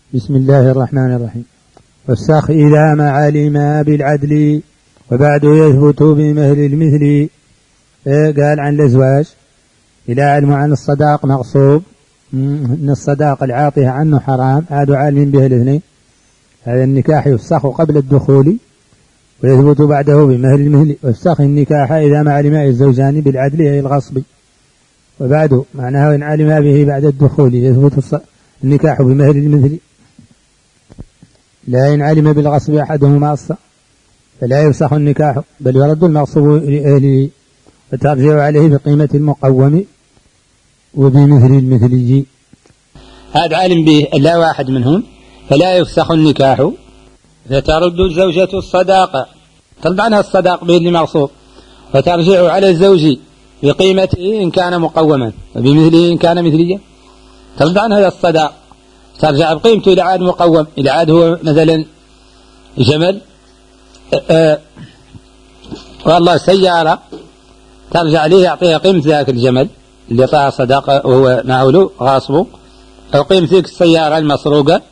بسم الله الرحمن الرحيم. والسخ إذا ما علم بالعدل وبعد يثبت بمهل المثل. قال عن الأزواج إلى علم عن الصداق مغصوب، إن الصداق العاطية عنه حرام، عاد عالم به الاثنين. هذا النكاح يفسخ قبل الدخول ويثبت بعده بمهل المثل. والسخ النكاح إذا ما علم الزوجان بالعدل أي الغصب، وبعده معناه إن علم به بعد الدخول يثبت النكاح بمهل المثل. لا إن علم بالغصب أحدهما فلا يفسخ النكاح، بل يرد المغصوب لأهله وترجع عليه بقيمة المقوم وبمثل المثلي. هذا علم به لا واحد منهم فلا يفسخ النكاح، فترد الزوجة الصداقة، ترد عنها الصداق به المغصوب، وترجع على الزوج بقيمته إن كان مقوما وبمثله إن كان مثليا. ترد عنها الصداق، ترجع بقيمته إلى عاد مقوم، إلى عاد هو مثلا جمل والله سيارة، ترجع عليه يعطيها قيمة ذاك الجمل اللي طاع صداقة وهو معه غاصبه، أو قيمة ذيك السيارة المسروقة.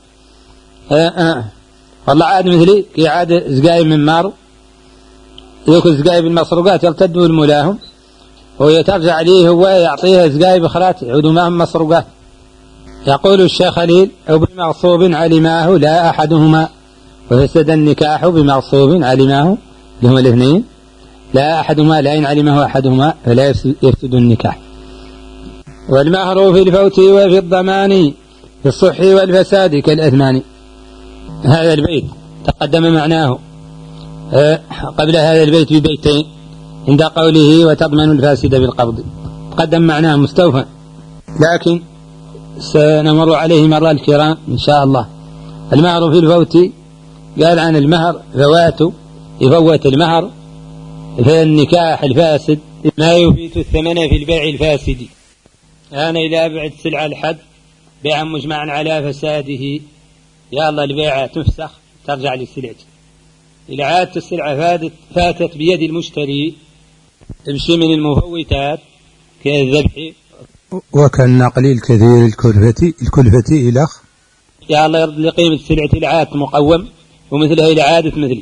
والله عاد مثلي كي عاد زقايب من مارو، ذوك الزقايب المسروقات يرتدوا الملاهم، ويترجع عليه هو يعطيها زقايب أخرات يعودوا معهم مسروقات. يقول الشيخ خليل: أو بمغصوب علماه لا أحدهما، وفسد النكاح بمغصوب علماه، اللي هما الاثنين، لا أحدهما، لا إن علمه أحدهما فلا يفسد النكاح. والمهر في الفوت وفي الضمان في الصح والفساد كالأثمان. هذا البيت تقدم معناه قبل هذا البيت ببيتين عند قوله وتضمن الفاسد بالقبض، تقدم معناه مستوفى، لكن سنمر عليه مرة الكرام إن شاء الله. المهر في الفوت قال عن المهر فواته، يفوت المهر، فالنكاح الفاسد ما يفيت الثمن في البيع الفاسد. أنا إذا أبعد سلعة الحد بيعا مجمعا على فساده، يا الله البيعة تفسخ ترجع للسلعة. إذا عادت السلعة فاتت بيد المشتري تمشي من المفوتات كالذبح وكالنقل الكثير الكلفة إلخ. يا الله يرد لقيمة السلعة العادة مقوم ومثلها إلى عادة مثلي،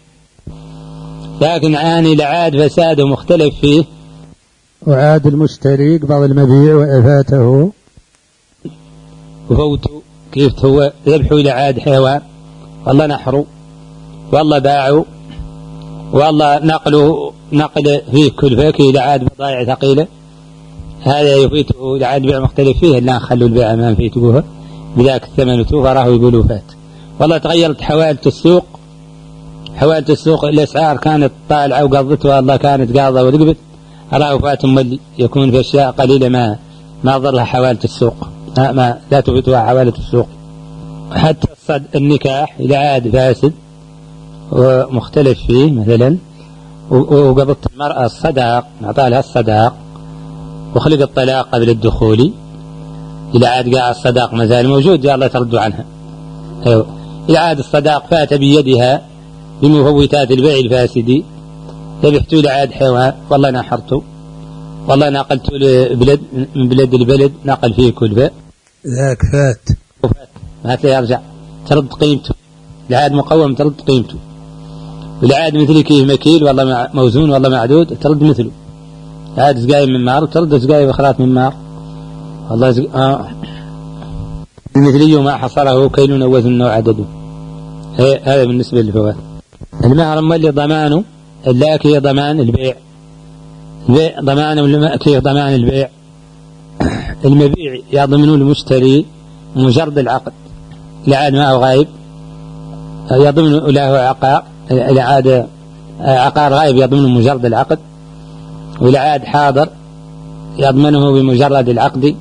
لكن عاني لعاد فساد مختلف فيه، وعاد المشتري قبض المبيع وأفاته وفوته كيف هو ذبحه إلى عاد حيوان، والله نحره والله باعه والله نقل فيه كلفة إلى عاد بضائع ثقيلة، هذا يفيته إلى عاد بيع مختلف فيه، لا نخلوا البيع ما نفيتوها بذاك الثمن توفره يقولوا فات. والله تغيرت حوالة السوق الأسعار كانت طالعة وقضتها، والله كانت قاضة ورقبت، أراه فات مولي يكون في أشياء قليلة ما ضرها حوالة السوق، ما لا تفيتها حوالة السوق. حتى النكاح إذا عاد فاسد ومختلف فيه مثلا، وقضت المرأة الصداق، نعطى لها الصداق، وخلق الطلاق قبل الدخول، إذا عاد قاع الصداق ما زال موجود يا الله تردوا عنها. إذا عاد الصداق فات بيدها بمفوتات البيع الفاسد، ذبحت إلى عاد حيوان، والله نحرته، والله نقلت لبلد من بلد البلد نقل فيه كلفة، ذاك فات ما يرجع ترد قيمته، العاد مقوم ترد قيمته، والعاد مثل كيه مكيل والله موزون والله معدود ترد مثله، عاد زقايب من مار وترد زقايب أخرات من مار، والله المثلي ما حصره كيل وزن وعدده. هذا بالنسبة للفوات. المهر مولي ضمانه اللاكي ضمان البيع ضمانه المأكي ضمان البيع. المبيع يضمن المشتري مجرد العقد، العاد ما هو غايب يضمن له عقار، العاد عقار غايب يضمن مجرد العقد، والعاد حاضر يضمنه بمجرد العقد.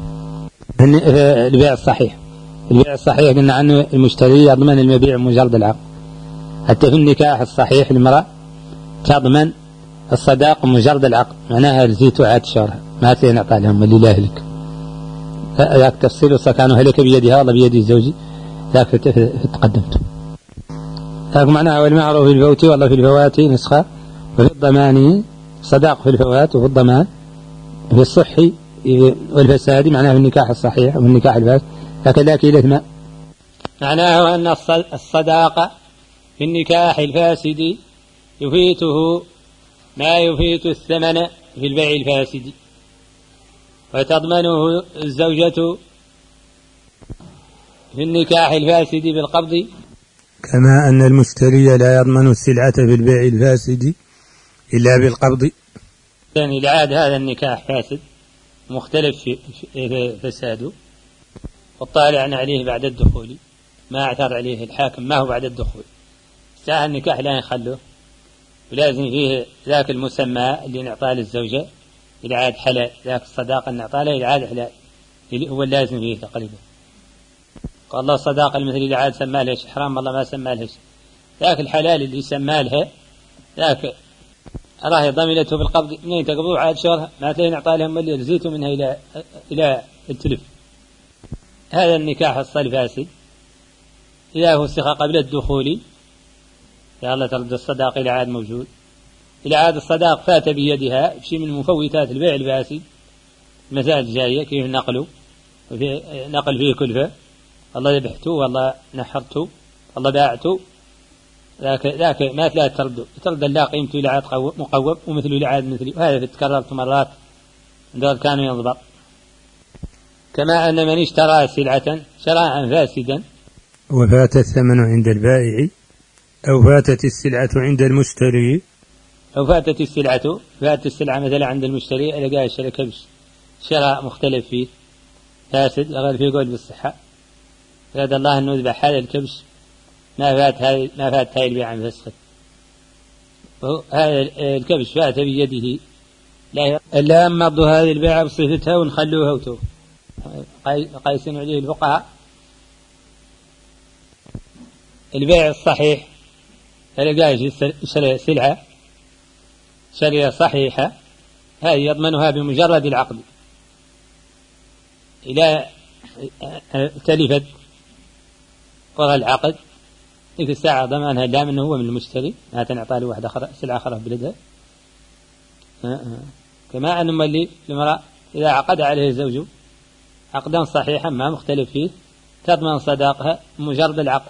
البيع الصحيح قلنا عنه المشتري يضمن المبيع مجرد العقد. حتى في النكاح الصحيح المرأة تضمن الصداق مجرد العقد، معناها رزيت وعاد شهرها ما تنعطى لهم اللي لا يهلك، ذاك تفصيل كانوا هلك بيدها والله بيد الزوج ذاك تقدمت. ذاك معناها والمهر في الفوت والله في الفوات نسخة، وفي الضمان صداق في الفوات وفي الضمان في الصحي والفساد، معناه في النكاح الصحيح وفي النكاح الفاسد، هكذا كيلة ماء. معناه أن الصداقة في النكاح الفاسد يفيته ما يفيت الثمن في البيع الفاسد، وتضمنه الزوجة في النكاح الفاسد بالقبض، كما أن المشتري لا يضمن السلعة في البيع الفاسد إلا بالقبض. يعني العاد هذا النكاح فاسد مختلف في فساده، والطالع عليه بعد الدخول، ما اعتر عليه الحاكم ما هو بعد الدخول. ساعة النكاح لا يخلوه، ولازم فيه ذاك المسمى اللي نعطاه للزوجة العاد حلال، ذاك الصداقة اللي نعطاه له العاد حلال اللي هو اللازم فيه تقريبا. قال الله الصداقة المثلي العاد سمى لها حرام، والله ما سمى لها، ذاك الحلال اللي سمى لها ذاك راهي ضمنته بالقبض، منين تقبضوا عاد شهرها ما تلاقي نعطى لهم اللي رزيتوا منها إلى التلف. هذا النكاح الفاسد إذا هو استخى قبل الدخول يا الله ترد الصداق إلى عاد موجود، إلى عاد الصداق فات بيدها شيء من مفوتات البيع الفاسد، المسائل الجاية كيف نقله، وفي نقل فيه كلفة، الله ذبحته والله نحرته الله باعته، ذاك ما لا ترد لا قيمته إلى عاد مقوم ومثله إلى عاد مثلي، وهذا تكررت مرات دول كانوا ينضبط. كما أن من اشترى سلعة شراء فاسدا وفات الثمن عند البائع أو فاتت السلعة عند المشتري، أو فاتت السلعة مثلا عند المشتري لقى الشراء كبش شراء مختلف فيه فاسد غير فيه قول بالصحة، راد الله أنه يذبح هذا الكبش ما فات هاي البيع عن فسخه، هذا الكبش فات بيده لا أمضوا هذه البيعة بصفتها ونخلوها وتوه. قايسين عليه الفقهاء البيع الصحيح فلقاش سلعة شرية صحيحة هذه يضمنها بمجرد العقد، إذا تلفت قرى العقد ذيك الساعة ضمانها لا منه هو من المشتري، ما تنعطى له واحدة سلعة أخرى بلدها. كما أن اللي المرأة إذا عقد عليه الزوج عقدا صحيحا ما مختلف فيه تضمن صداقها مجرد العقد.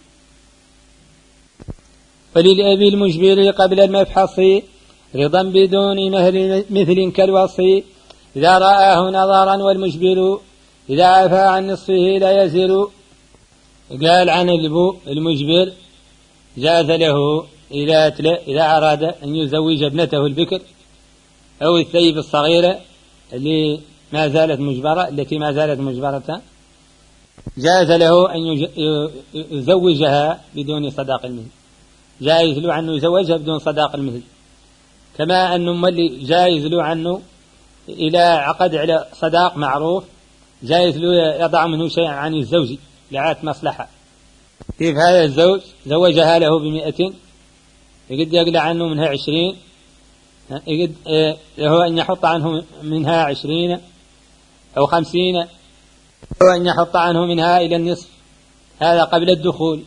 وللأبي المجبر قبل المفحص رضا بدون مهر مثل كالوصي، إذا رآه نظرا والمجبر إذا عفى عن نصفه لا يزر. قال عن المجبر جاز له إذا أراد أن يزوج ابنته البكر أو الثيب الصغيرة التي ما زالت مجبرة جاز له أن يزوجها بدون صداق المثل، جائز له عنه يزوجها بدون صداق المثل. كما أنه ملي جائز له عنه إلى عقد على صداق معروف جائز له يضع منه شيئا عن الزوج لعات مصلحة. كيف هذا الزوج زوجها له ب100 يقد يقلع عنه منها 20، يقد له أن يحط عنه منها 20 أو 50، أو أن يحط عنه منها إلى النصف، هذا قبل الدخول.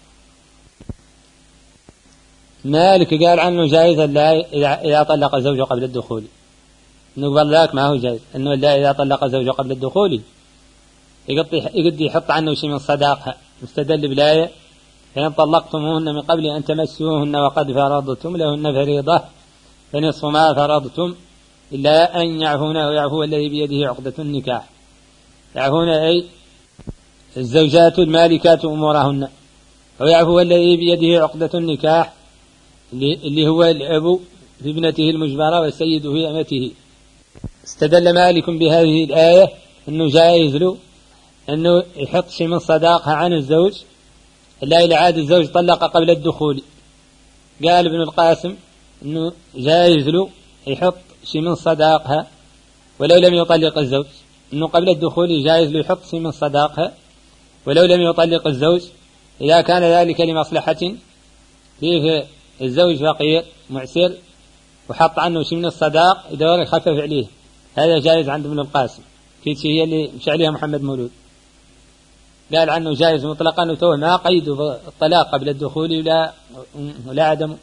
مالك قال عنه جائز إذا طلق زوجه قبل الدخول، نقبل ذاك ما هو جائز أنه لا إذا طلق زوجه قبل الدخول يقد يحط عنه شيء من صداقها، مستدل بلاية فإن طلقتموهن من قبل أن تمسوهن وقد فرضتم لهن فريضة فنصف ما فرضتم إلا أن يعفون ويعفو الذي بيده عقدة النكاح. يعفون أي الزوجات المالكات أمورهن، ويعفو الذي بيده عقدة النكاح اللي هو الأب في ابنته المجبرة والسيد في أمته. استدل مالك بهذه الآية أنه جائز له أنه يحط شيء من صداقها عن الزوج إلا إلى عاد الزوج طلق قبل الدخول. قال ابن القاسم أنه جائز له يحط شيء من صداقها ولو لم يطلق الزوج، أنه قبل الدخول جائز له يحط شيء من صداقها ولو لم يطلق الزوج إذا كان ذلك لمصلحة، كيف الزوج فقير معسر وحط عنه شيء من الصداق يدور يخفف عليه، هذا جائز عند ابن القاسم. في شيء هي اللي مش عليها محمد مولود قال عنه جائز مطلقا وتوه ما قيده بالطلاق قبل الدخول ولا عدم.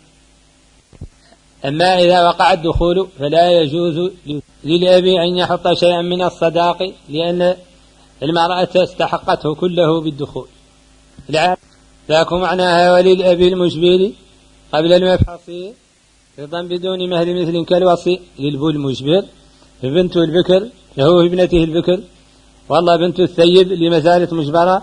أما إذا وقع الدخول فلا يجوز للأبي أن يحط شيئا من الصداق لأن المرأة استحقته كله بالدخول، ذاك معناها وللأب المجبر قبل المفحص رضا بدون مهر مثل كالوصي للبو المجبر بنت البكر له ابنته البكر والله بنت الثيب لمزالة مجبرة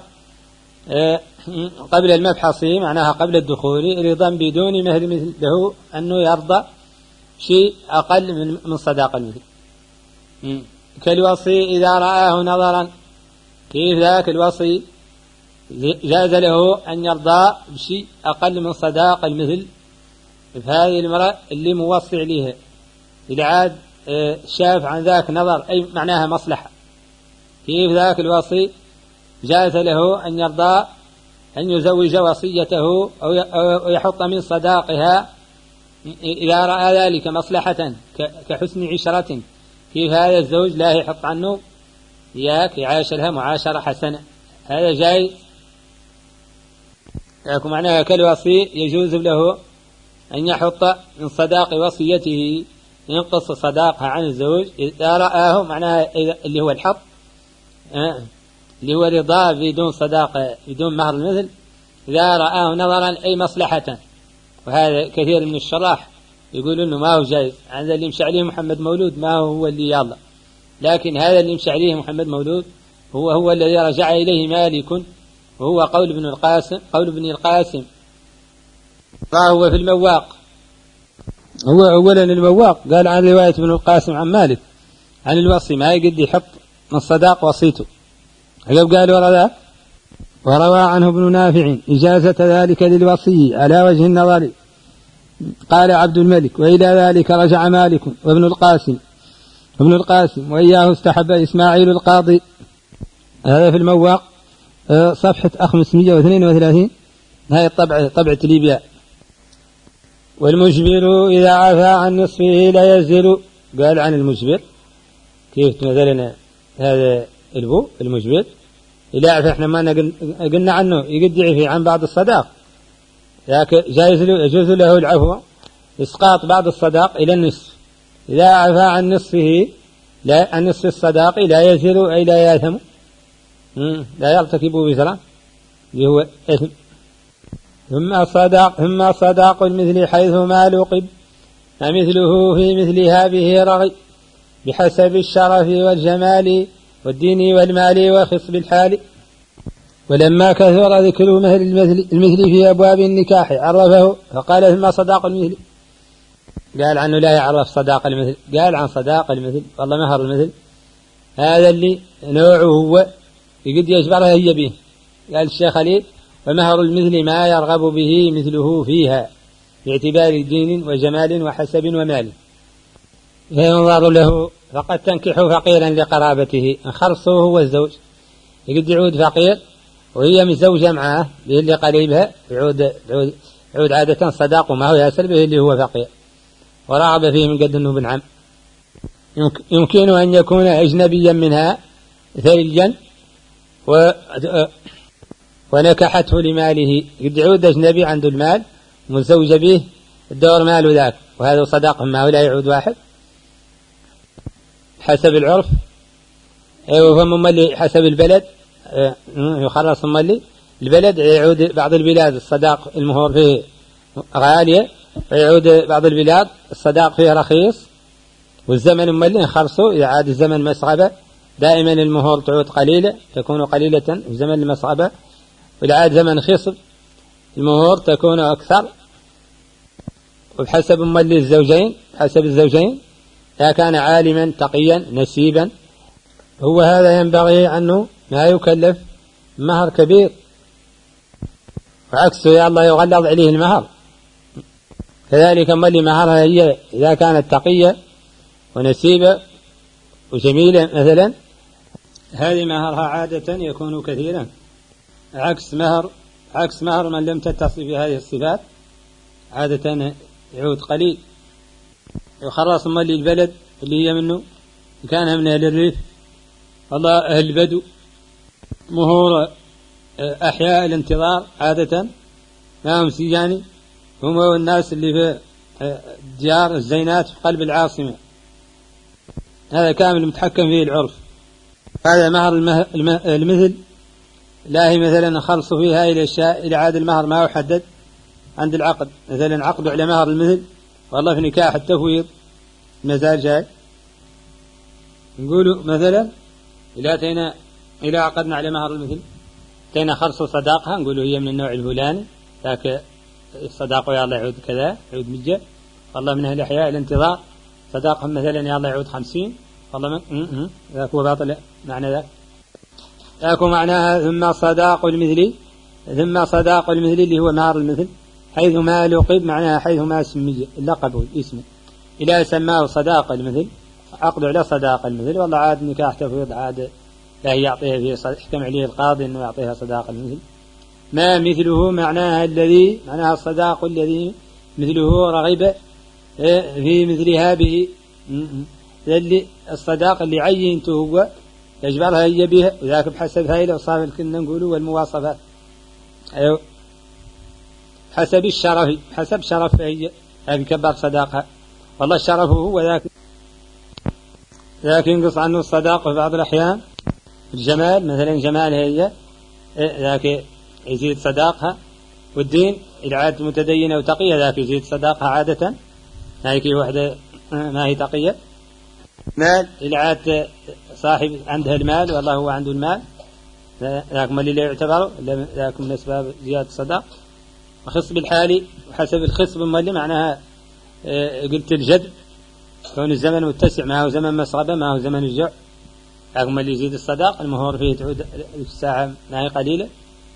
قبل المبحث معناها قبل الدخول رضا بدون مهر مثل له أنه يرضى شيء أقل من صداق المثل كالوصي إذا رآه نظرا كيف ذاك الوصي جاز له أن يرضى بشيء أقل من صداق المثل فهذه المرأة اللي موصي عليها إذا عاد شاف عن ذاك نظر أي معناها مصلحة كيف ذاك الوصي جاز له أن يرضى أن يزوج وصيته أو يحط من صداقها إذا رأى ذلك مصلحة كحسن عشرة كيف هذا الزوج لا يحط عنه إياك يعاشرها معاشرة حسنة هذا جاي لكن معناها كالوصي يجوز له أن يحط من صداق وصيته ينقص صداقها عن الزوج إذا رآه معناها اللي هو الحط اللي هو رضا بدون صداقة بدون مهر المثل إذا رآه نظرا أي مصلحة وهذا كثير من الشراح يقول إنه ما هو جائز هذا اللي يمشي عليه محمد مولود ما هو اللي يلا لكن هذا اللي يمشي عليه محمد مولود هو الذي رجع إليه مالك وهو قول ابن القاسم فهو في المواق هو أولا المواق قال عن رواية ابن القاسم عن مالك عن الوصي ما يقد يحط من صداق وصيته قال ورد وروى عنه ابن نافع إجازة ذلك للوصي على وجه النظر قال عبد الملك وإلى ذلك رجع مالك وابن القاسم وإياه استحب إسماعيل القاضي هذا في المواق صفحة 532 هاي طبعة ليبيا والمجبر إذا عفى عن نصفه لا يزل قال عن المجبر كيف مثلا هذا البو المجبر إذا عفى احنا ما قلنا عنه يقد يعفي عن بعض الصداق لكن يجوز له العفو إسقاط بعض الصداق إلى النصف إذا عفى عن نصفه لا عن نصف الصداق لا يزل أي لا ياثم لا يرتكب وزرا اللي هو إثم ثم صداق المثل حيث ما لقب مثله في مثلها به رغي بحسب الشرف والجمال والدين والمال وخصب الحال ولما كثر ذكر مهر المثل في أبواب النكاح عرفه فقال ثم صداق المثل قال عنه لا يعرف صداق المثل قال عن صداق المثل والله مهر المثل هذا اللي نوعه هو يقد يجبرها هي به قال الشيخ خليل ومهر المثل ما يرغب به مثله فيها باعتبار دين وجمال وحسب ومال فينظر له فقد تنكح فقيرا لقرابته خرصه هو الزوج يقد يعود فقير وهي مزوجة معه به اللي قريبها يعود عادة صداق ما هو ياسر به اللي هو فقير ورغب فيه من قد أنه بن عم يمكن أن يكون أجنبيا منها ثلجا ونكحته لماله قد يعود أجنبي عنده المال مزوج به الدور ماله ذاك وهذا صداق ما لا يعود واحد حسب العرف ومملي حسب البلد يخلص مملي البلد يعود بعض البلاد الصداق المهور فيه غالية ويعود بعض البلاد الصداق فيه رخيص والزمن مملي يخلصه إذا عاد الزمن مسغبة دائما المهور تعود قليلة تكون قليلة في زمن المسغبة وإذا عاد زمن خصب المهور تكون أكثر وبحسب مملي الزوجين حسب الزوجين إذا كان عالما تقيا نسيبا هو هذا ينبغي أنه ما يكلف مهر كبير وعكسه يا الله يغلظ عليه المهر كذلك مملي مهرها هي إذا كانت تقية ونسيبة وجميلة مثلا هذه مهرها عادة يكون كثيرا عكس مهر من لم تتصف بهذه الصفات عادة يعود قليل يخرص مالي البلد اللي هي منه كان من أهل الريف والله أهل البدو مهور أحياء الانتظار عادة ما هم سيجاني هم الناس اللي في ديار الزينات في قلب العاصمة هذا كامل متحكم فيه العرف هذا مهر المثل لا هي مثلا خلص فيها إلى الأشياء إلى عاد المهر ما يحدد عند العقد، مثلا عقد على مهر المثل، والله في نكاح التفويض مازال جاي، نقولوا مثلا إذا عقدنا على مهر المثل تينا خلص صداقها، نقولوا هي من النوع الفلاني، ذاك الصداق يا الله يعود كذا يعود مجة، والله من أهل الأحياء الانتظار صداقهم مثلا يا الله يعود 50، والله ذاك هو باطل معنى ذاك. ذاك معناها ثم صداق المثل اللي هو مهر المثل حيث ما لقب، معناها حيث ما سمي اللقب والاسم، إذا سماه صداق المثل عقد على صداق المثل، والله عاد نكاح تفويض عاد لا يعطيها فيه حكم عليه القاضي أنه يعطيها صداق المثل. ما مثله معناها الصداق الذي مثله رغب في مثلها به، الصداق اللي عينته هو يجبرها هي بها، وذاك بحسب هاي الأوصاف اللي كنا نقوله والمواصفات، أيوه حسب الشرف، حسب شرف هي هذه كبر صداقها، والله الشرف هو ذاك ينقص عنه الصداق في بعض الأحيان. الجمال مثلا جمال هي ذاك يزيد صداقها، والدين إذا عادت متدينة وتقية ذاك يزيد صداقها عادة، هايك وحدة ما هي تقية. مال إذا عادت صاحب عندها المال والله هو عنده المال، ذاك ما اللي لا يعتبر ذاك من أسباب زيادة الصداق. وخصب الحالي وحسب الخصب اللي معناها قلت الجد، كون الزمن متسع ما هو زمن مسغبة ما هو زمن الجوع، رغم اللي يزيد الصداق المهور فيه تعود الساعة ما هي قليلة.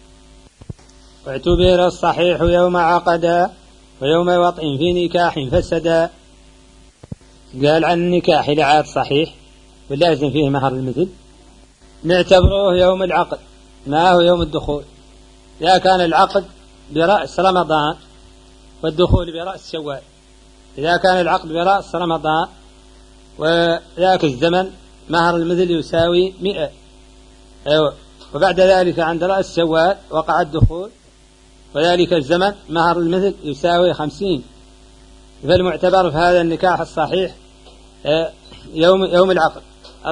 واعتبر الصحيح يوم عقدا ويوم وطء في نكاح فسدا، قال عن النكاح لعاد صحيح ولازم فيه مهر المثل نعتبره يوم العقد ما هو يوم الدخول، إذا كان العقد برأس رمضان والدخول برأس شوال، إذا كان العقد برأس رمضان وذاك الزمن مهر المثل يساوي 100، أيوة، وبعد ذلك عند رأس شوال وقع الدخول وذلك الزمن مهر المثل يساوي 50، فالمعتبر في هذا النكاح الصحيح يوم العقد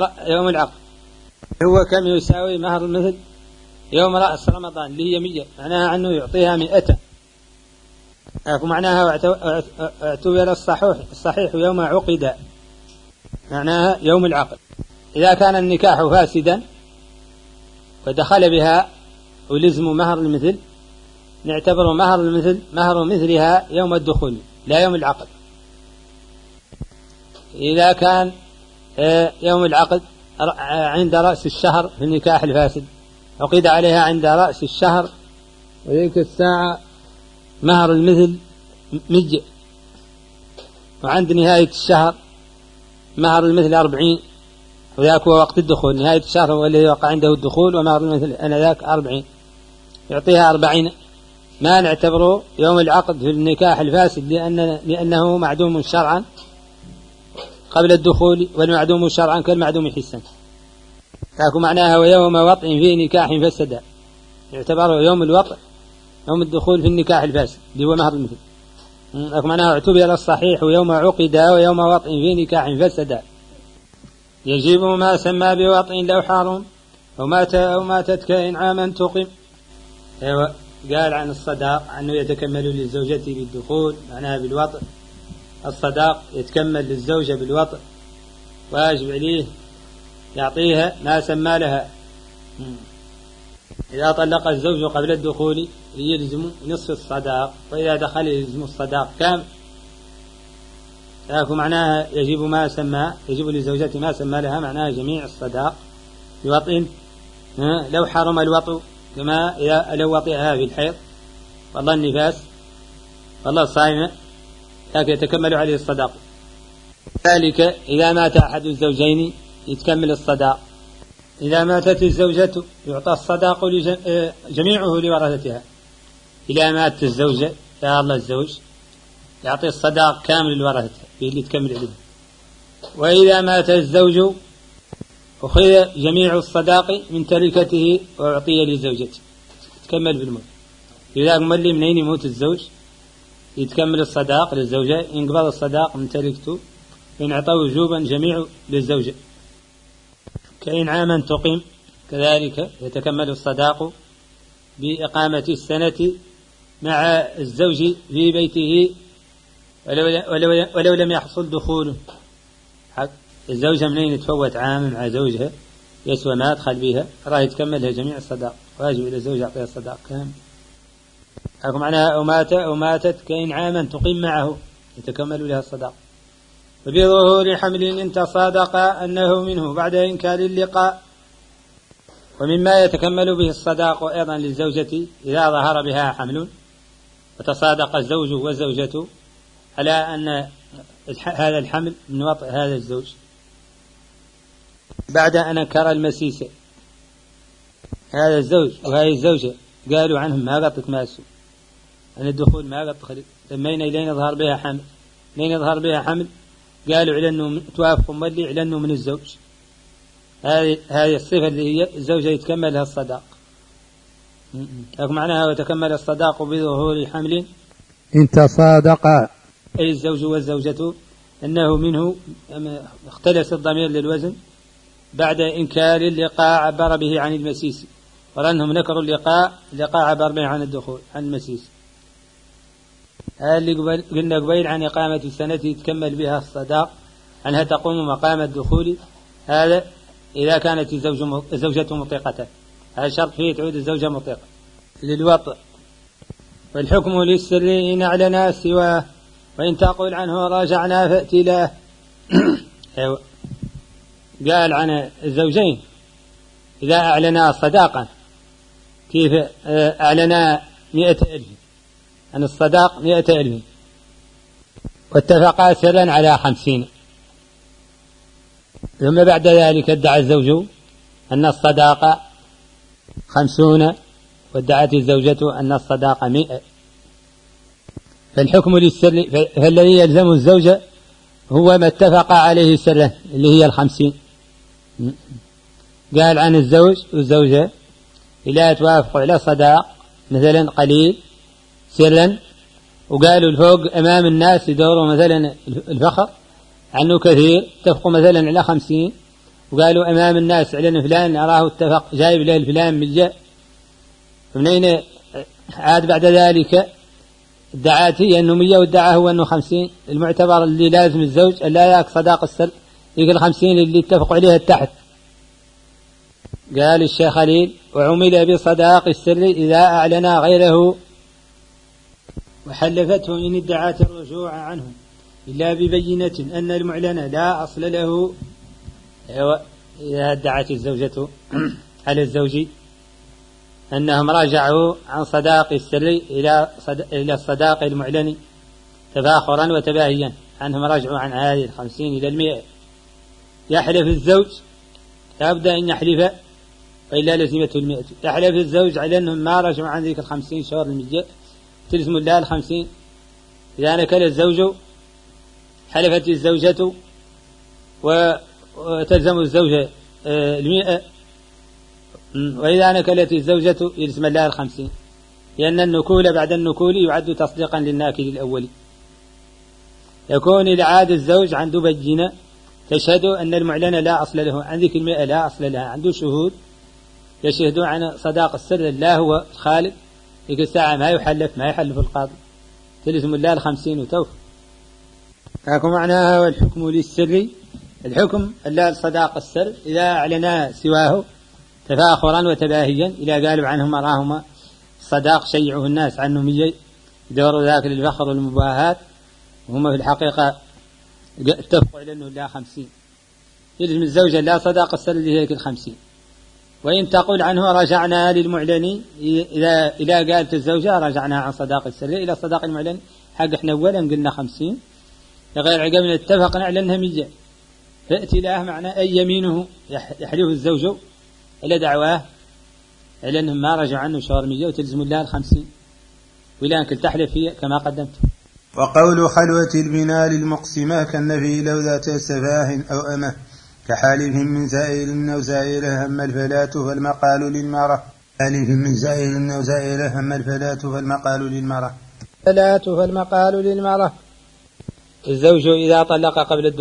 هو كم يساوي مهر المثل يوم رأس رمضان اللي هي 100، معناها أنه يعطيها 100، معناها اعتبر الصحيح يوم عقد، معناها يوم العقد. إذا كان النكاح فاسدا ودخل بها ولزم مهر المثل نعتبر مهر مثلها يوم الدخول لا يوم العقد. إذا كان يوم العقد عند رأس الشهر في النكاح الفاسد عقد عليها عند رأس الشهر وذيك الساعة مهر المثل 100، وعند نهاية الشهر مهر المثل 40، وذاك هو وقت الدخول، نهاية الشهر هو الذي وقع عنده الدخول ومهر المثل أنا ذاك 40 يعطيها 40. ما نعتبره يوم العقد في النكاح الفاسد لأنه معدوم شرعا قبل الدخول، والمعدوم شرعا كالمعدوم حسا، تاكو معناها ويوم وطء في نكاح فسد يعتبره يوم الوطء يوم الدخول في النكاح الفاسد اللي هو مهر المثل، تاكو معناها اعتبر الصحيح يوم عقد ويوم وطء في نكاح فسد. يجب ما سمى بوطء لو حرم أو ماتت كإنعاما تقم. أيوة قال عن الصداق أنه يتكمل للزوجة بالدخول معناها بالوطء، الصداق يتكمل للزوجة بالوطء واجب عليه يعطيها ما سمى لها. إذا طلق الزوج قبل الدخول يلزم نصف الصداق، وإذا دخل يلزم الصداق كامل. لكن معناها يجب للزوجة ما سمى لها معناها جميع الصداق بوطء لو حرم الوطء، كما إذا لو وطئها في الحيض والله النفاس والله الصائمة لكن يتكمل عليه الصداق. ذلك إذا مات أحد الزوجين يتكمل الصداق، إذا ماتت الزوجة يعطى الصداق جميعه لورثتها. إذا ماتت الزوجة يا الله الزوج يعطي الصداق كامل لورثتها اللي تكمل عليه. وإذا مات الزوج أخذ جميع الصداق من تركته وأعطي لزوجته تكمل بالموت. إذا ملي منين يموت الزوج يتكمل الصداق للزوجة، ينقبض الصداق من تركته ينعطى وجوبا جميع للزوجة. كإنعاما تقيم كذلك يتكمل الصداق بإقامة السنة مع الزوج في بيته ولو لم يحصل دخول. الزوجة منين يتفوت عام مع زوجها يسوى ما أدخل بها راه يتكملها جميع الصداق، واجب إلى الزوج يعطيها الصداق كامل. أكو معناها أو ماتت كإن عاما تقيم معه يتكمل لها الصداق. وبظهور حمل إن تصادق أنه منه بعد إنكار اللقاء. ومما يتكمل به الصداق أيضا للزوجة إذا ظهر بها حمل وتصادق الزوج والزوجة على أن هذا الحمل من وطئ هذا الزوج بعد أن أنكر المسيس. هذا الزوج وهذه الزوجة قالوا عنهم ما قد تماسوا أن الدخول ما قد تخرج، لمين إلين يظهر بها حمل، لين يظهر بها حمل قالوا على أنه توافق مولي على أنه من الزوج. هذه الصفة اللي هي الزوجة يتكمل لها الصداق. معناها وتكمل الصداق بظهور حمل إن تصادق، أي الزوج والزوجة أنه منه، اختلس الضمير للوزن بعد إنكار اللقاء عبر به عن المسيس، ولأنهم نكروا اللقاء عبر به عن الدخول عن المسيس. هذا اللي قلنا قبيل عن إقامة السنة يتكمل بها الصداق أنها تقوم مقام الدخول. هذا إذا كانت الزوجة مطيقة، هذا شرط فيه تعود الزوجة مطيقة للوطء. والحكم للسر إن أعلنا سواه وإن تقول عنه راجعنا فأتي له. قال عن الزوجين إذا أعلنا صداقا كيف أعلنا 100,000 عن الصداق 100,000 واتفقا سرا على 50، ثم بعد ذلك ادعى الزوج أن الصداق 50 وادعت الزوجة أن الصداق 100. فالحكم للسر، فالذي يلزم الزوجة هو ما اتفق عليه سرا اللي هي 50. قال عن الزوج والزوجة إلا توافقوا على صداق مثلا قليل سرا، وقالوا الفوق أمام الناس يدوروا مثلا الفخر عنه كثير، اتفقوا مثلا على 50 وقالوا أمام الناس على فلان أراه اتفق جايب له الفلان من جاء، منين عاد بعد ذلك ادعاتي أنه 100 وادعاه هو أنه 50. المعتبر اللي لازم الزوج ألا ياك صداق السر يقول 50 اللي اتفقوا عليها التحت. قال الشيخ خليل وعمل بصداق السر إذا أعلن غيره وحلفته إن ادعت الرجوع عنه إلا ببينة أن المعلن لا أصل له. إذا ادعت الزوجة على الزوج أنهم راجعوا عن صداق السر إلى الصداق المعلن تفاخرا وتباهيا، أنهم رجعوا عن هذه 50 إلى 100، يحلف الزوج لابد أن يحلف وإلا لزمته 100. يحلف الزوج على أنهم ما رجعوا عن ذيك 50 شهر المجاء تلزم الله 50. إذا نكل الزوج حلفت الزوجة وتلزم الزوجة 100، وإذا نكلت الزوجة يلزم الله 50، لأن النكول بعد النكول يعد تصديقا للناكل الأولي. يكون إذا عاد الزوج عنده بينة تشهد أن المعلن لا أصل له، عن ذيك 100 لا أصل لها، عنده شهود يشهدوا عن صداق السر لا هو خالد، ذيك الساعة ما يحلف القاضي، تلزم الله 50 وتوفى. هاكم معناها والحكم للسر، الحكم ألا صداق السر إذا أعلنا سواه تفاخرا وتباهيا، إذا قالوا عنهم أراهما صداق شيعه الناس عنهم يدوروا ذاك للفخر والمباهات، وهم في الحقيقة اتفقوا على أنه لا 50. يلزم الزوجة لا صداق السر اللي هي 50. وإن تقول عنه رجعنا للمعلن، إذا قالت الزوجة رجعنا عن صداق السر إلى صداق المعلن، حق احنا أولا قلنا 50 غير عقبنا اتفقنا على أنها 100، فأتي له معنى أي يمينه يحلف الزوج إلى دعواه على أنهم ما رجعوا عنه شهر 100 وتلزم الله 50، ولا أنك تحلف فيه كما قدمت. وقول خلوة البناء للمقسمة كالنفي لو ذات سفاه أو أمه كحالف من زائل أو زائله هم الفلاة فالمقال للمرة. حالف من زائل أو زائله هم الفلاة فالمقال للمرة. الفلاة فالمقال للمرة. الزوج إذا طلق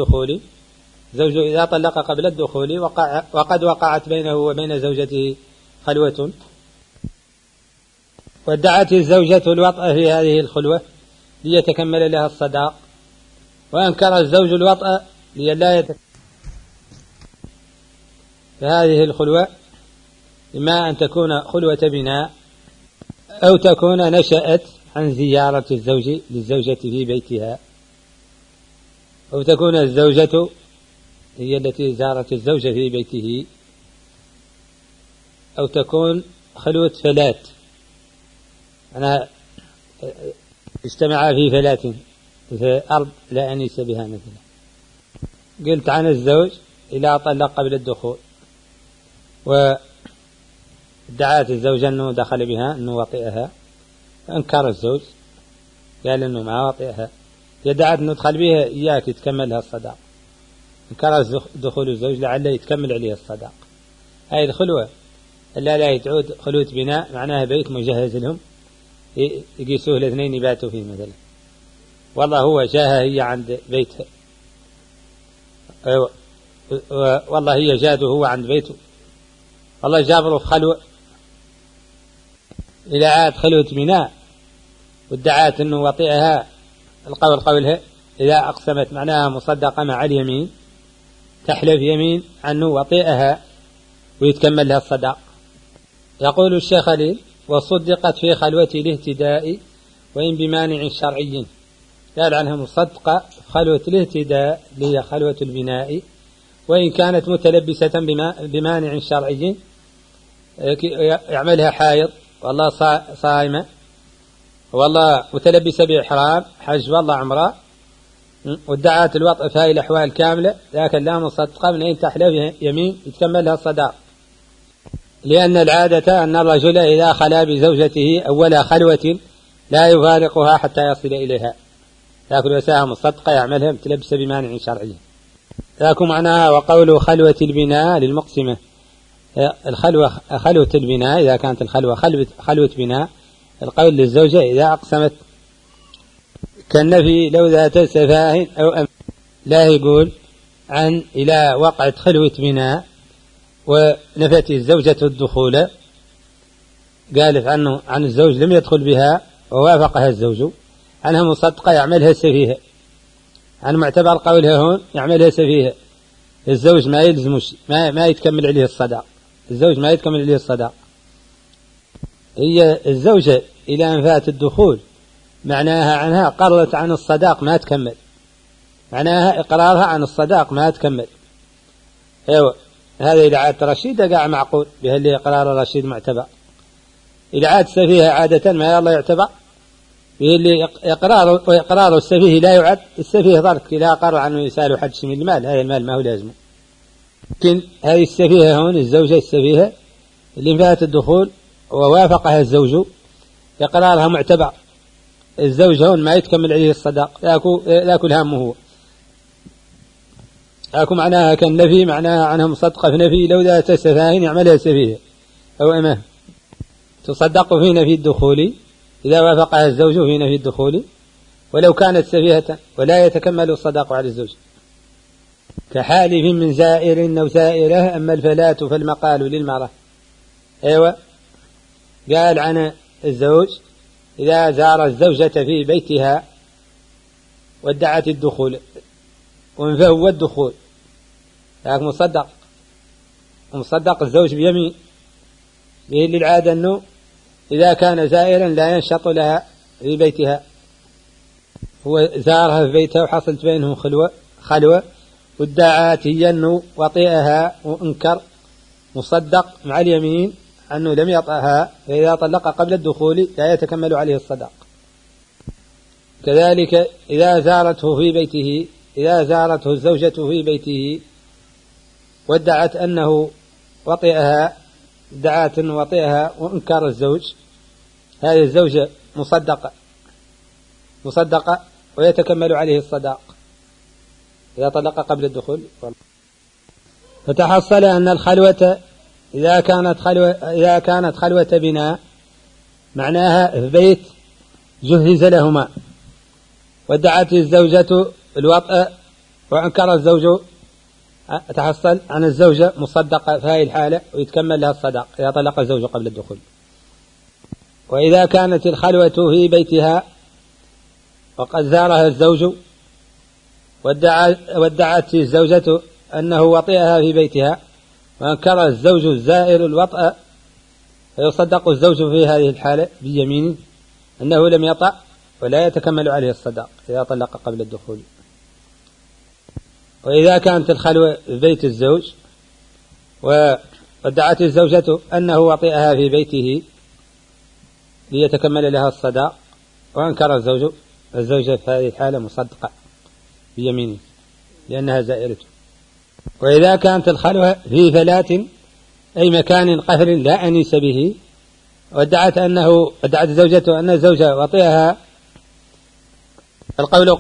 قبل الدخول وقد وقعت بينه وبين زوجته خلوة، وادعت الزوجة الوطأ في هذه الخلوة ليتكمل لها الصداق، وأنكر الزوج الوطأ لئلا يتكمل فهذه الخلوة إما أن تكون خلوة بناء أو تكون نشأت عن زيارة الزوج للزوجة في بيتها، أو تكون الزوجة هي التي زارت الزوجة في بيته، أو تكون خلوة فلات، أنا اجتمع في فلات في أرض لا أنيس بها مثلا. قلت عن الزوج إذا طلق قبل الدخول وادعت الزوجة أنه دخل بها أنه وطئها، أنكر الزوج قال أنه ما وطئها، يدعت أنه دخل بها إياك يتكمل لها الصداق، انكر دخول الزوج لعله يتكمل عليه الصداق. هذه الخلوة لا تعود خلوة بناء، معناها بيت مجهز لهم يقيسوه الاثنين يباتوا فيه مثلا، والله هو جاها هي عند بيتها، والله هي جاده هو عند بيته، والله جابره في خلوة. إذا عاد خلوة بناء وادعات أنه وطئها، القول قولها إذا أقسمت معناها مصدقة مع اليمين، تحلف يمين أنه وطئها ويتكمل لها الصداق. يقول الشيخ خليل: وصدقت في خلوة الاهتداء وإن بمانع شرعي. قال عنها مصدقة خلوة الاهتداء اللي هي خلوة البناء، وإن كانت متلبسة بمانع شرعي، يعملها حائض والله صائمة والله متلبسة بإحرام حج والله عمره، وادعت الوطء في هذه الأحوال كاملة، لكن لا مصدقة من أين تحلف يمين يتكمل لها الصداق. لأن العادة أن الرجل إذا خلا بزوجته أول خلوة لا يفارقها حتى يصل إليها، لكن وساها مصدقة يعملها متلبسة بمانع شرعي. لكن معناها وقول خلوة البناء للمقسمة، الخلوة خلوة البناء إذا كانت الخلوة خلوة بناء، القول للزوجة إذا أقسمت كالنفي لو ذات سفاه أو أم، لا يقول عن إلى وقعت خلوة بناء ونفت الزوجة الدخول، قالت عنه عن الزوج لم يدخل بها ووافقها الزوج، عنها مصدقة يعملها سفيهة، عن معتبر قولها هون يعملها سفيهة، الزوج ما يلزمش ما يتكمل عليه الصداق، الزوج ما يتكمل عليه الصداق. هي الزوجة إلى أن فات الدخول معناها عنها قررت عن الصداق ما تكمل، معناها إقرارها عن الصداق ما تكمل. أيوة، هذا إذا عاد رشيدة قاع معقول بها اللي إقرار الرشيد معتبر. إذا عاد سفيه عادة ما يلا يعتبر به اللي إقرار السفيه لا يعد، السفيه ضرك إذا قرر عنه يسأله حد من المال، هذا المال ما هو لازمه. لكن هذه السفيهة هون الزوجة السفيهة اللي انفات الدخول ووافقها الزوج إقرارها معتبر، الزوج هون ما يتكمل عليه الصداق، لا كل همه هو. أكو معناها كالنفي، معناها عنها مصدقة في نفي لو ذات سفاهين يعملها سفيه أو أمه، تصدق في نفي الدخول إذا وافقها الزوج في نفي الدخول ولو كانت سفيهة، ولا يتكمل الصداق على الزوج. كحالف من زائر أو سائرة، أما الفلاة فالمقال للمرأة. أيوة، قال عن الزوج إذا زار الزوجة في بيتها وادعت الدخول وانفهو الدخول، لكن مصدق الزوج بيمين به للعادة أنه إذا كان زائرا لا ينشط لها في بيتها، هو زارها في بيتها وحصلت بينهم خلوة وادعت هي أنه وطئها وانكر، مصدق مع اليمين أنه لم يطأها، فإذا طلق قبل الدخول لا يتكمل عليه الصداق. كذلك إذا زارته الزوجة في بيته وادعت أنه وطئها، ادعت أنه وطئها وانكر الزوج، هذه الزوجة مصدقة ويتكمل عليه الصداق إذا طلق قبل الدخول. فتحصل أن الخلوة إذا كانت خلوة بناء معناها في بيت جهز لهما، وادعت الزوجة الوطأ وانكر الزوج، تحصل عن الزوجة مصدقة في هذه الحالة ويتكمل لها الصداق إذا طلق الزوج قبل الدخول. وإذا كانت الخلوة في بيتها وقد زارها الزوج وادعت الزوجة أنه وطئها في بيتها وأنكر الزوج الزائر الوطأ، فيصدق الزوج في هذه الحالة بيمينه أنه لم يطأ ولا يتكمل عليه الصداق إذا طلق قبل الدخول. وإذا كانت الخلوة في بيت الزوج وادعت الزوجة أنه وطئها في بيته ليتكمل لها الصداق وأنكر الزوجة في هذه الحالة مصدقة بيمينه لأنها زائرته. وإذا كانت الخلوة في فلاة أي مكان قهر لا أنيس به وادعت الزوجة أن الزوجة وطئها، القول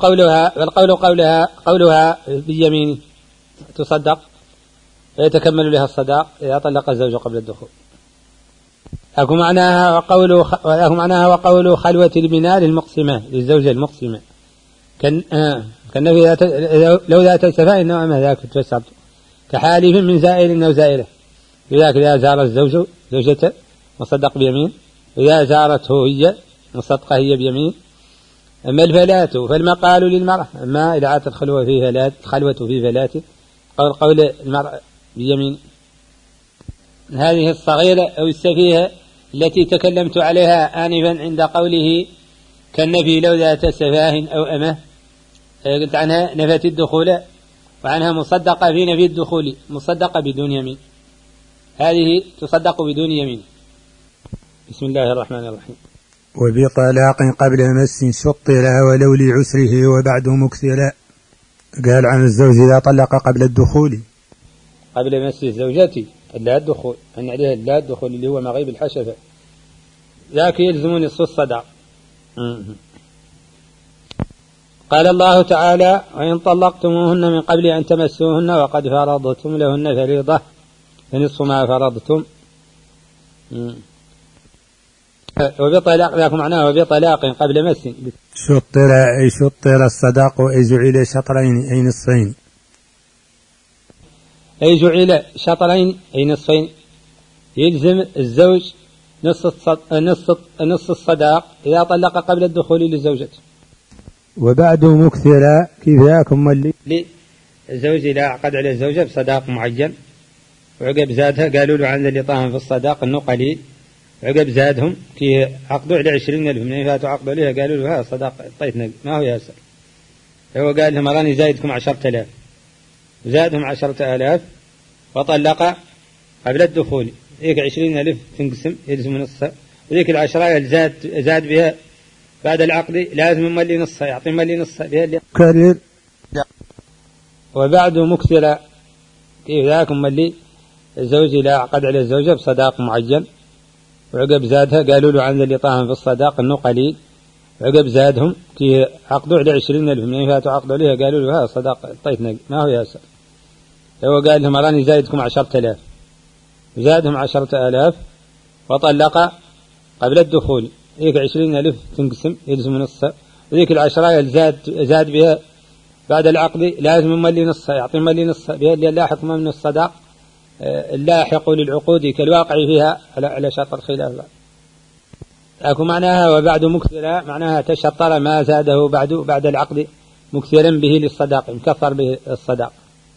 قولها بيمينه تصدق ويتكمل لها الصداق إذا طلق الزوج قبل الدخول. أكو معناها وقول خلوة البناء للمقسمة للزوجة المقسمة كالنبي لو ذات السفاء إنما ذاك تفسرت كحالف من زائر أو زائرة، لذلك إذا زار الزوج زوجته مصدق بيمين، إذا زارته هي مصدقة هي بيمين. أما الفلاة فالمقال للمرأة، أما إذا عادت الخلوة في فلاة قول المرأة بيمين. هذه الصغيرة أو السفيهة التي تكلمت عليها آنفا عند قوله كالنبي لو ذات سفاه أو أمه، قلت عنها نفت الدخول وعنها مصدقة في نفي الدخول مصدقة بدون يمين، هذه تصدق بدون يمين. بسم الله الرحمن الرحيم. وبطلاق قبل مس شطرا ولو لعسره وبعد مكثرا. قال عن الزوج إذا طلق قبل الدخول قبل مس زوجتي لا الدخول أن عليها لا الدخول اللي هو مغيب الحشفة ذاك يلزم نصف الصداق. قال الله تعالى وإن طلقتموهن من قبل أن تمسوهن وقد فرضتم لهن فريضة فنصف ما فرضتم. وبطلاق ذاك معناه وبطلاق قبل مس شطر أي شطر الصداق أي جعل شطرين أي نصفين، أي جعل شطرين أي نصفين، يلزم الزوج نصف الصداق إذا طلق قبل الدخول لزوجته. وبعد مكثرا كيف ذاكم اللي الزوج إذا عقد على الزوجة بصداق معين وعقب زادها قالوا له عن اللي طاهم في الصداق إنه قليل، عقب زادهم كي عقدوا على 20,000 من فاتوا عقدوا عليها قالوا له هذا صداق طيتنا ما هو ياسر، هو قال لهم راني زايدكم 10,000 زادهم 10,000 وطلق قبل الدخول، ذيك 20,000 تنقسم يلزم نصها، وذيك 10 زاد بها بعد العقد لازم ملي نصها يعطي ملي نصها بها اللي كرر. وبعد مكثرا كيف ذاك ملي الزوج لا عقد على الزوجة بصداق معين وعقب زادها قالوا له عن اللي طاهم في الصداق انه قليل، عقب زادهم كي عقدوا على 20,000 من فاتوا عقدوا عليها قالوا له هذا صداق طيتنا ما هو ياسر، هو قال لهم راني زايدكم 10,000 زادهم 10,000 وطلق قبل الدخول، ذيك 20,000 تنقسم يلزم نصها، وذيك 10 زاد بها بعد العقد لازم ملي نصها يعطي ملي نصها بها اللي لاحق من الصداق اللاحق للعقود كالواقع فيها على شرط الخلاف. أكو معناها وبعد مكثرا معناها تشطر ما زاده بعد العقد مكثرا به للصداق مكثر به الصداق.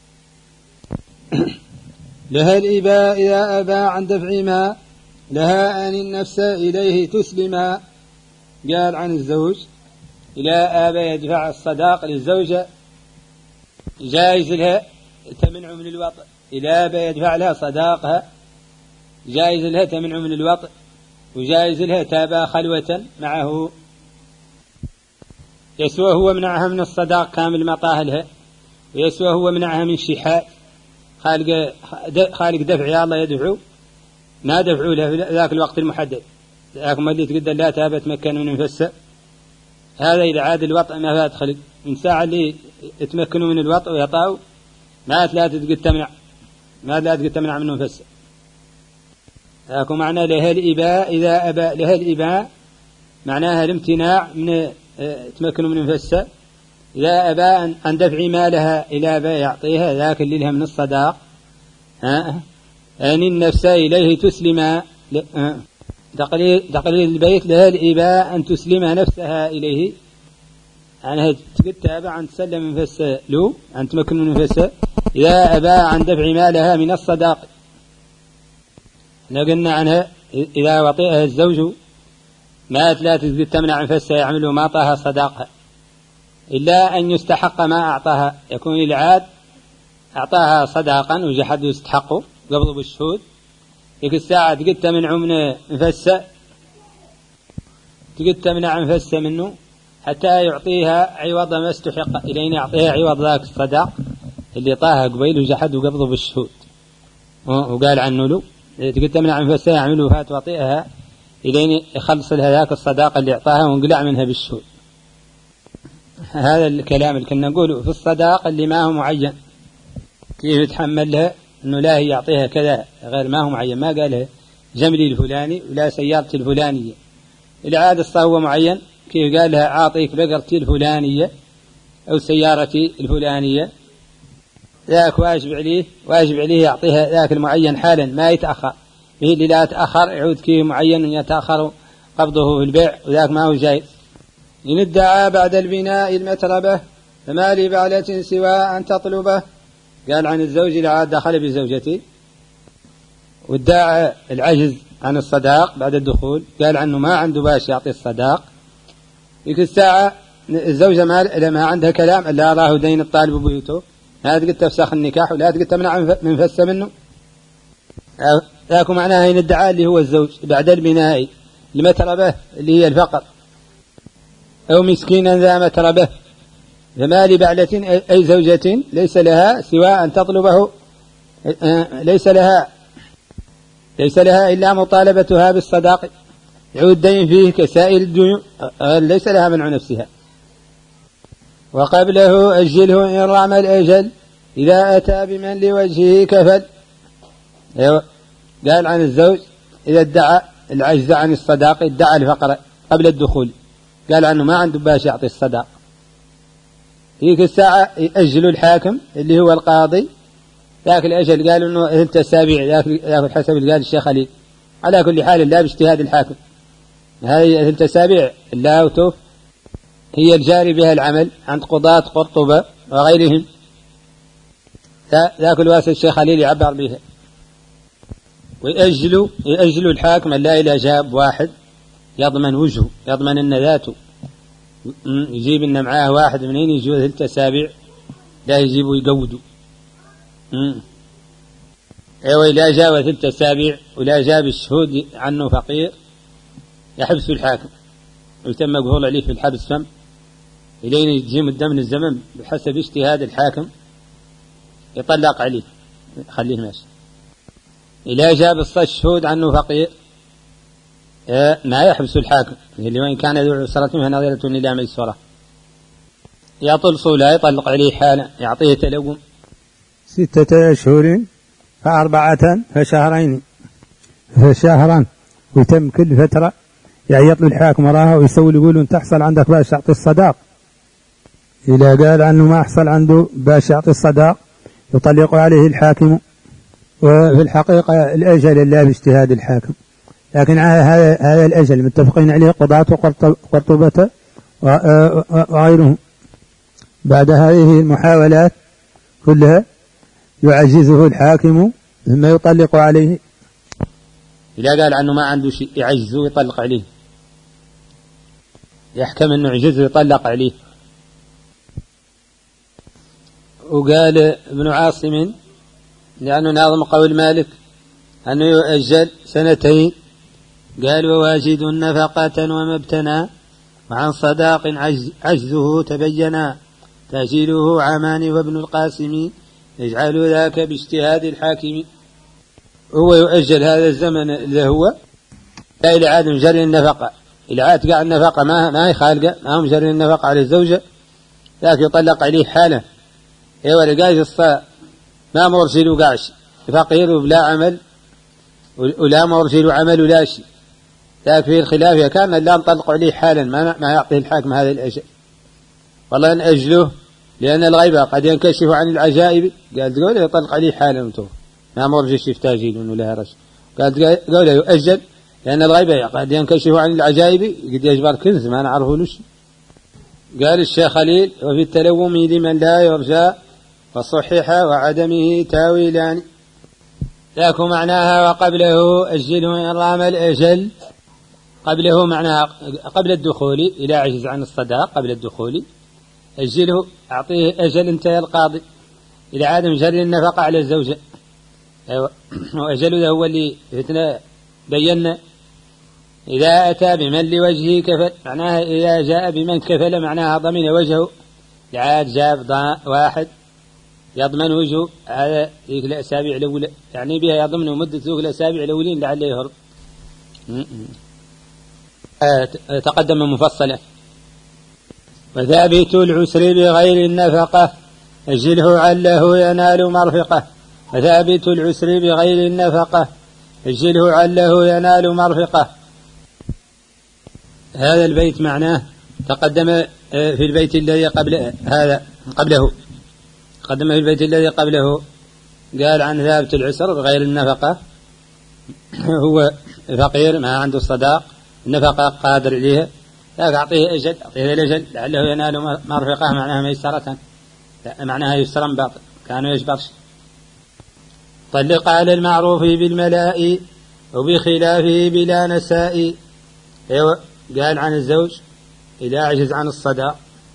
لها الإباء إذا أبى عن دفع ما لها أن النفس إليه تسلما. قال عن الزوج إذا أبى يدفع الصداق للزوجة جائز لها تمنع من الوطء، إذا أبى يدفع لها صداقها جائز لها تمنع من الوطء، وجائز لها تابع خلوة معه يسوى هو منعها من الصداق كامل مطاهلها، ويسوى هو منعها من شحاء خالق دفع يا الله يدفعوا ما دفعوا له في ذاك الوقت المحدد، لكن اللي تقدر لا تابت مكان من نفسه هذا إذا عاد الوطء ما فات خلق من ساعة اللي يتمكنوا من الوطء ويطاوا ما لا تقدر تمنع منه نفسه. لكن معنى لها الإباء إذا أبى لها الإباء معناها الامتناع من تمكنوا من نفسه، إذا أبى أن دفع مالها إلى أبى يعطيها ذاك اللي لها من الصداق أن النفس إليه تقليد البيت لها الإباء أن تسلم نفسها إليه، يعني تتابع أن تسلم نفسها له، أن تمكن من نفسها إذا أبى عن دفع مالها من الصداق. قلنا عنها إذا وطئها الزوج مات لا تقدر تمنع نفسها يعمل ما أعطاها صداقها إلا أن يستحق ما أعطاها، يكون العاد أعطاها صداقا وجحد يستحقه قبضه بالشهود، ذيك الساعة تقد تمنع من نفسه، تقد تمنع نفسه منه حتى يعطيها عوض ما استحق، إلين يعطيها عوض ذاك الصداق اللي طاها قبيل وجحد وقبضه بالشهود وقال عنه له تقد تمنع نفسه يعمله فات وطئها إلين يخلص لها ذاك الصداق اللي أعطاها وانقلع منها بالشهود. هذا الكلام اللي كنا نقوله في الصداق اللي ما هو معين، كيف يتحمل لها أنه لا هي يعطيها كذا غير ما هو معين، ما قالها جملي الفلاني ولا سيارتي الفلانية، العادة هو معين، كيف قال لها أعطيك بقرتي الفلانية أو سيارتي الفلانية، ذاك واجب عليه يعطيها ذاك المعين حالا ما يتأخر، به اللي لا يتأخر يعود كيف معين يتأخر قبضه في البيع وذاك ما هو جائز. إن ادعى بعد البناء المتربة فما لي بعلة سوى أن تطلبه، قال عن الزوج العاد دخل بزوجته وادعى العجز عن الصداق بعد الدخول، قال عنه ما عنده باش يعطي الصداق، ذيك الساعة الزوجة ما عندها كلام إلا الله دين الطالب بيوته، لا تقدر تفسخ النكاح ولا تقدر تمنع من فسه منه. ذاك معناها إن ادعى اللي هو الزوج بعد البناء المتربة اللي هي الفقر أو مسكينا ذا متربة فما لبعلة أي زوجة ليس لها سوى أن تطلبه، ليس لها إلا مطالبتها بالصداق، يعود دين فيه كسائر الديون، ليس لها منع نفسها. وقبله أجله إن رام الأجل إذا أتى بمن لوجهه كفل. قال عن الزوج إذا ادعى العجز عن الصداق، ادعى الفقر قبل الدخول، قال عنه ما عنده باش يعطي الصداق، هيك الساعة يأجل الحاكم اللي هو القاضي ذاك الأجل، قالوا إنه 3 أسابيع ذاك حسب اللي قال الشيخ خليل، على كل حال لا باجتهاد الحاكم، هذه 3 أسابيع اللاوتو هي الجاري بها العمل عند قضاة قرطبة وغيرهم، ذاك الواسع الشيخ خليل يعبر بها. ويأجل الحاكم لا إلى جاب واحد يضمن وجهه، يضمن أن ذاته، يجيب أن معاه واحد منين يجوا 3 أسابيع لا يجيبوا يقودوا، لا جاء 3 أسابيع ولا جاب الشهود عنه فقير يحبس الحاكم ويتم قبول عليه في الحبس فم إلين يجي من الزمن بحسب اجتهاد الحاكم يطلق عليه خليه ماشي. إلا جاب الشهود عنه فقير ما يحبس الحاكم، اللي وين كان ذو عسرة فنظرة إلى ميسرة، يطلص لا يطلق عليه حالا، يعطيه تلوم 6 أشهر ف4 فشهرا ويتم كل فترة يعني يطلب الحاكم وراها ويسوي يقول أنت تحصل عندك باش تعطي الصداق، إذا قال عنه ما حصل عنده باش يعطي الصداق يطلق عليه الحاكم. وفي الحقيقة الأجل لا باجتهاد الحاكم، لكن هذا الأجل متفقين عليه قضاة وقرطبة وغيرهم، بعد هذه المحاولات كلها يعجزه الحاكم ثم يطلق عليه، إذا قال عنه ما عنده شيء يعجزه ويطلق عليه، يحكم أنه يعجزه ويطلق عليه. وقال ابن عاصم لأنه ناظم قول مالك أنه يؤجل 2 قال وواجد نفقة ومبتنى وعن صداق عجزه تبينا تأجيله عامان وابن القاسم يجعل ذاك باجتهاد الحاكم. هو يؤجل هذا الزمن اللي هو لا إلى عاد مجري النفقة، إلى عاد قاع النفقة ما هي خالقة، ما هو مجري النفقة على الزوجة، لكن يطلق عليه حاله لقاش الصلاة ما مرسل قاش فقير وبلا عمل ولا مرسل عمل ولا شيء، لكن في الخلاف كان لا نطلق عليه حالا ما يعطيه الحاكم هذا الأجل، والله أن أجله لأن الغيبة قد ينكشف عن العجائب، قال تقول يطلق عليه حالا ما مرجش في تاجيل ولا رش، قال يؤجل لأن الغيب قد ينكشف عن العجائب قد يجبر كنز ما نعرفه لش. قال الشيخ خليل: وفي التلوم لمن لا يرجى فصحح وعدمه تاويلان. ذاك معناها وقبله أجله إن رام الأجل. قبله معناها قبل الدخول إلى عجز عن الصداق، قبل الدخول أجله أعطيه أجل انتهى القاضي إلى عدم جر النفقة على الزوجة. وأجله هو اللي بينا إذا أتى بمن لوجهه كفل، معناها إذا جاء بمن كفل معناها ضمن وجهه، لعاد جاب واحد يضمن وجهه هذا ذيك الأسابيع الأولى، يعني بها يضمن مدة ذوك الأسابيع الأولين لعله يهرب. تقدم مفصلة. وثابت العسر بغير النفقة أجله عله ينال مرفقة. وثابت العسر بغير النفقة أجله عله ينال مرفقة. هذا البيت معناه تقدم في البيت الذي قبله قدم في البيت الذي قبله قال عن ثابت العسر بغير النفقة هو فقير ما عنده الصداق، النفقة قادر عليها، لا أعطيه أجل، أعطيه الأجل لعله ينال مرفقة، معناها ميسرة، معناها يسرا باطل كانوا يجبرش. طلق على المعروف بالملاء وبخلافه بلا نساء. قال عن الزوج إذا عجز عن الصداق،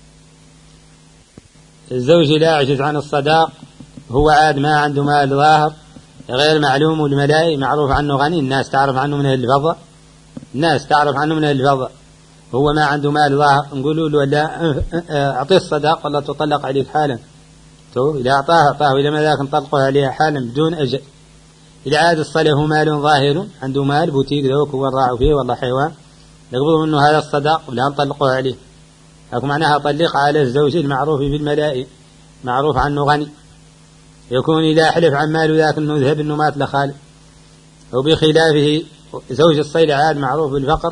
الزوج إذا عجز عن الصداق هو عاد ما عنده مال ظاهر غير معلوم، والملاء معروف عنه غني، الناس تعرف عنه من الفضة، الناس تعرف عنه من الفضة، هو ما عنده مال ظاهر نقولوا له لا أعطيه الصداق ولا تطلق عليك حالا، إذا أعطاه إذا ما ذاك نطلقه عليها حالا بدون أجل. إذا عاد الصله مال ظاهر عنده مال بوتيك ذوك هو الراعي فيه والله حيوان نقبض منه هذا الصداق ولا نطلقه عليه. لكن معناها طلق على الزوج المعروف بالملاء معروف عنه غني، يكون إذا حلف عن ماله ذاك أنه ذهب أنه مات لخالد. وبخلافه زوج الصيد عاد معروف بالفقر،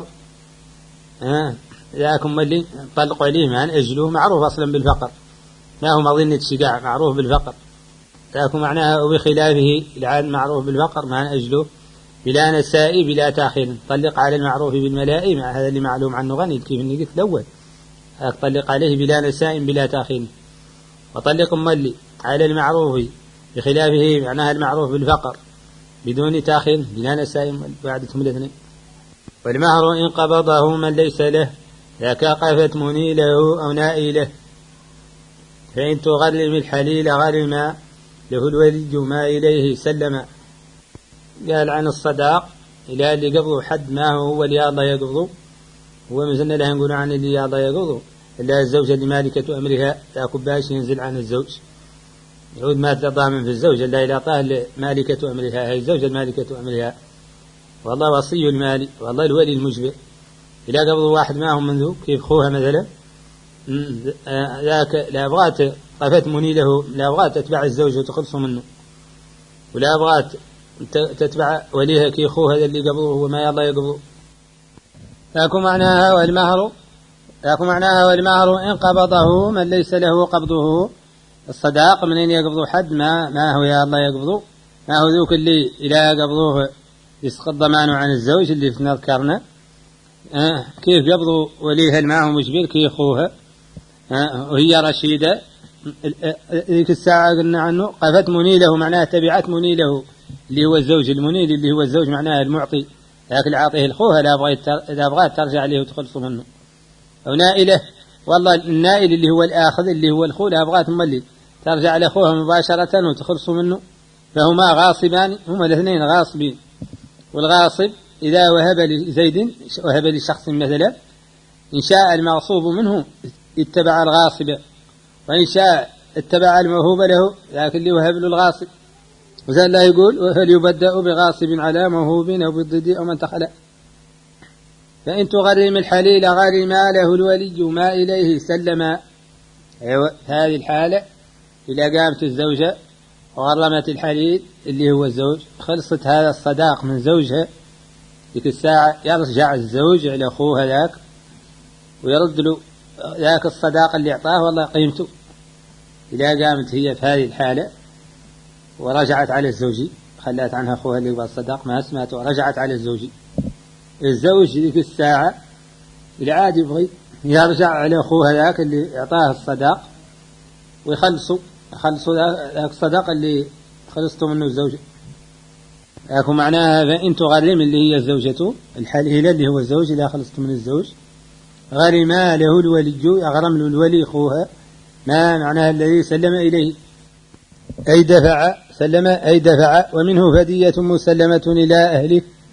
ذاك اللي طلقوا عليه ما أجله معروف أصلا بالفقر، ما هو مظنة شجاع معروف بالفقر. لكن معناها وبخلافه العاد معروف بالفقر ما أجله بلا نساء بلا تاخير. طلق على المعروف بالملاء مع هذا اللي معلوم عنه غني كيف إني قلت الأول، طلق عليه بلا نساء بلا تاخير. وطلق ملي على المعروف بخلافه معناها المعروف بالفقر بدون تاخير بلا نساء بعدتهم الاثنين. والمهر إن قبضه من ليس له ذاك قفت منيله أو نائله، فإن تغرم الحليل غرما له الولي ما إليه سلم. قال عن الصداق إلى اللي قبضه حد ما هو اللي الله يقبضه، هو مزلنا له نقول عن اللي الله يقبضه إلا الزوجة اللي مالكة أمرها ذاك باش ينزل عن الزوج، يعود ما تضامن في الزوجة إلا إلى طاه مالكة أمرها، هي الزوجة المالكة أمرها والله وصي المال والله الولي المجبر. إذا قبضوا واحد معهم من ذوك كيف خوها مثلا ذاك لا أبغات قفت منيله، لا أبغات تتبع الزوج وتخلصه منه، ولا أبغات تتبع وليها كي خوها هذا اللي قبضوه هو ما يلا يقبضه. لكن معناها والمهر إن قبضه من ليس له قبضه. الصداق منين يقبضه حد ما هو يا الله يقبضه، ما هو ذوك اللي إذا قبضوه يسقط ضمانه عن الزوج اللي في نذكرنا. كيف يقبضوا وليها ما هو مجبر كي يخوها وهي رشيدة. ذيك الساعة قلنا عنه قفت منيله معناها تبعت منيله اللي هو الزوج المنيل اللي هو الزوج معناها المعطي، لكن عاطيه الخوها لا أبغات ترجع عليه وتخلص منه. أو نائله والله النائل اللي هو الآخذ اللي هو الخو لا أبغات ملي ترجع على أخوها مباشرة وتخلص منه، فهما غاصبان، هما الاثنين غاصبين. والغاصب إذا وهب لزيد وهب لشخص مثلا إن شاء المغصوب منه اتبع الغاصب، وإن شاء اتبع الموهوب له لكن اللي وهب له الغاصب. وزال الله يقول فليبدأ بغاصب على موهوب أو بالضد أو من تخلق. فإن تغرم الحليل غرما له الولي ما إليه سلم. هذه الحالة إذا قامت الزوجة وغرمت الحليل اللي هو الزوج خلصت هذا الصداق من زوجها، ذيك الساعة يرجع الزوج إلى أخوه ذاك ويرد له ذاك الصداق اللي أعطاه والله قيمته. إذا قامت هي في هذه الحالة ورجعت على الزوج خلت عنها أخوها اللي هو الصداق ما سمعته ورجعت على الزوج الزوج ذيك الساعة العاد يبغي يرجع على أخوه هذاك اللي أعطاه الصداق ويخلصوا ذاك الصداق اللي خلصتوا منه الزوجة. لكن معناها فإن تغرم اللي هي زوجته الحليلة اللي هو الزوج إذا خلصت من الزوج غرم له الولي يغرم له الولي أخوها ما معناها الذي سلم إليه أي دفع سلم أي دفع ومنه فدية مسلمة إلى أهله